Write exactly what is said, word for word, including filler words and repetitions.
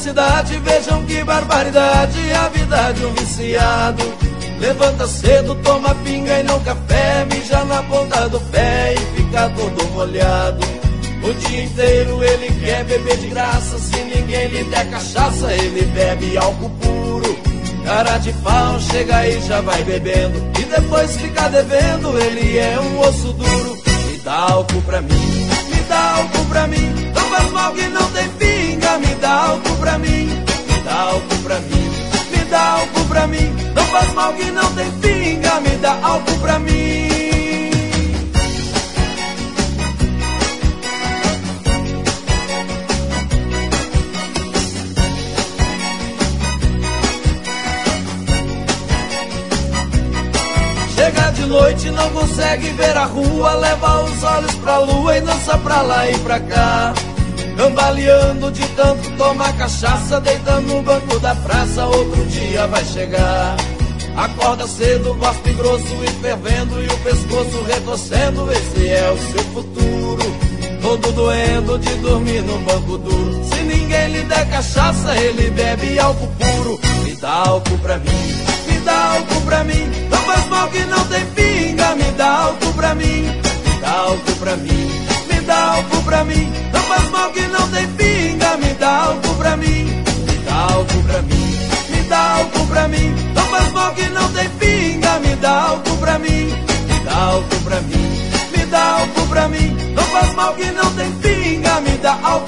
cidade, vejam que barbaridade, a vida de um viciado. Levanta cedo, toma pinga e não café, mija na ponta do pé e fica todo molhado. O dia inteiro ele quer beber de graça, se ninguém lhe der cachaça, ele bebe álcool puro. Cara de pau, chega aí, já vai bebendo, e depois fica devendo, ele é um osso duro. Me dá álcool pra mim, me dá álcool pra mim, não faz mal que não tem pinga, me dá álcool pra mim, me dá álcool pra mim, me dá álcool pra mim, não faz mal que não tem pinga, me dá álcool pra mim. Chega de noite, não consegue ver a rua, leva os olhos pra lua e dança pra lá e pra cá. Cambaleando de tanto tomar cachaça, deita no banco da praça, outro dia vai chegar. Acorda cedo, gospe grosso e fervendo, e o pescoço retorcendo, esse é o seu futuro. Todo doendo de dormir num banco duro, se ninguém lhe der cachaça, ele bebe álcool puro. Me dá álcool pra mim, me dá álcool pra mim, não faz mal que não tem pinga, me dá álcool pra mim, me dá álcool pra mim, me dá álcool pra mim, não faz mal que não tem pinga, me dá álcool pra mim, me dá álcool pra mim, me dá álcool pra mim, não faz mal que não tem pinga, me dá álcool pra mim, me dá álcool pra mim, me dá álcool pra mim, não faz mal que não tem pinga, me dá álcool